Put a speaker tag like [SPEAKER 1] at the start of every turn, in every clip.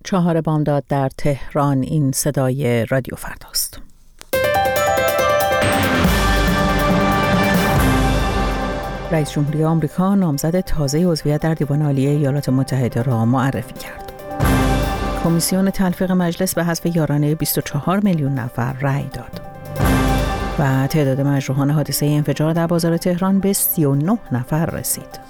[SPEAKER 1] 4 بامداد در تهران. این صدای رادیو فرداست. رئیس جمهوری آمریکا نامزد تازه عضویت در دیوان عالی ایالات متحده را معرفی کرد. کمیسیون تلفیق مجلس به حذف یارانه 24 میلیون نفر رأی داد. و تعداد مجروحان حادثه انفجار در بازار تهران به 39 نفر رسید.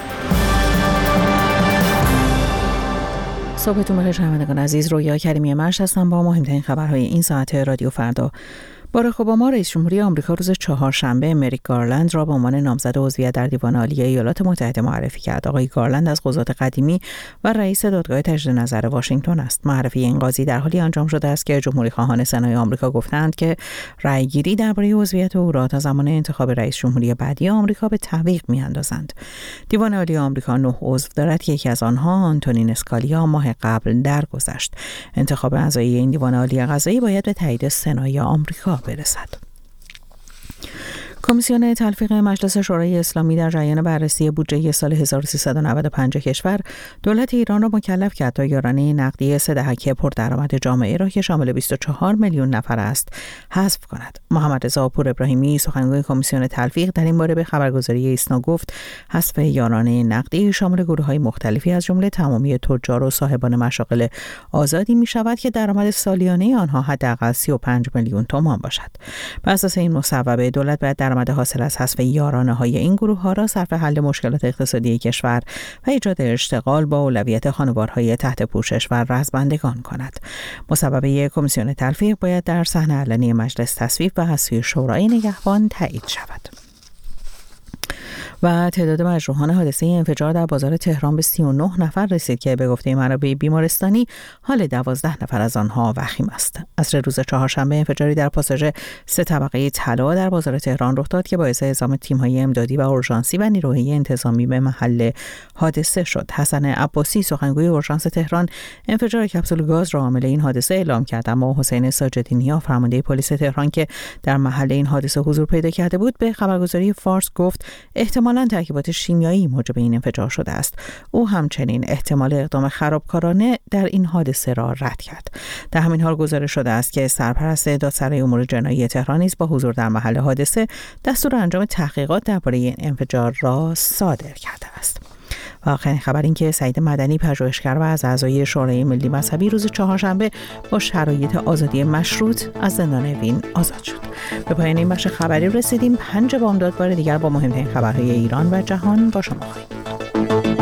[SPEAKER 1] صبحتون بخیر شنوندگان عزیز، رویا کریمی مرش هستم با مهمترین خبرهای این ساعت رادیو فردا. باراک اوباما رئیس جمهوری آمریکا روز چهارشنبه مریک گارلند را به عنوان نامزد عضویت در دیوان عالی ایالات متحده معرفی کرد. آقای گارلند از قضات قدیمی و رئیس دادگاه تجدید نظر واشنگتن است. معرفی این قاضی در حالی انجام شده است که جمهوری خواهان سنای آمریکا گفتند که رأیگیری درباره عضویت او را تا زمان انتخاب رئیس جمهوری بعدی آمریکا به تعویق می‌اندازند. دیوان عالی آمریکا 9 عضو دارد که یکی از آنها آنتونین اسکالیا ماه قبل درگذشت. انتخاب اعضای این دیوان عالی قضایی باید به تایید سنای آمریکا برسد. کمیسیون تلفیق مجلس شورای اسلامی در جریان بررسی بودجه سال 1395 کشور دولت ایران را مکلف کرد تا یارانه نقدی 3 دهک پردرآمد جامعه را که شامل 24 میلیون نفر است حذف کند. محمد رضا پور ابراهیمی سخنگوی کمیسیون تلفیق در این باره به خبرگزاری ایسنا گفت حذف یارانه نقدی شامل گروه‌های مختلفی از جمله تمامی تجار و صاحبان مشاغل آزادی می‌شود که درآمد سالیانه آنها حداقل 35 میلیون تومان باشد. بر اساس این مصوبه دولت باید درآمد حاصل از حذف یارانه‌های این گروه‌ها را صرف حل مشکلات اقتصادی کشور و ایجاد اشتغال با اولویت خانوارهای تحت پوشش و رزمندگان کند. مصوبه کمیسیون تلفیق باید در صحن علنی مجلس تصویب و از سوی شورای نگهبان تایید شود. و تعداد مجروحان حادثه انفجار در بازار تهران به 39 نفر رسید که به گفته منابع بیمارستانی حال 12 نفر از آنها وخیم است. عصر روز چهارشنبه انفجاری در پاساژ 3 طبقه طلا در بازار تهران رخ داد که باعث اعزام تیم‌های امدادی و اورژانسی و نیروهای انتظامی به محل حادثه شد. حسن عباسی سخنگوی اورژانس تهران انفجار کپسول گاز را عامل این حادثه اعلام کرد، اما حسین ساجدینیا فرمانده پلیس تهران که در محل این حادثه حضور پیدا کرده بود به خبرگزاری فارس گفت احتمالاً ترکیبات شیمیایی موجب این انفجار شده است. او همچنین احتمال اقدام خرابکارانه در این حادثه را رد کرد. در همین حال گزارش شده است که سرپرست دادسرای امور جنایی تهران نیز با حضور در محل حادثه دستور انجام تحقیقات درباره این انفجار را صادر کرده است. و آخرین خبر این که سعید مدنی پژوهشگر و از اعضای شورای ملی مذهبی روز چهارشنبه با شرایط آزادی مشروط از زندان اوین آزاد شد. به پایان این بخش خبری رسیدیم. 5 بامداد بار دیگر با مهمترین خبرهای ایران و جهان با شما خواهیم بود.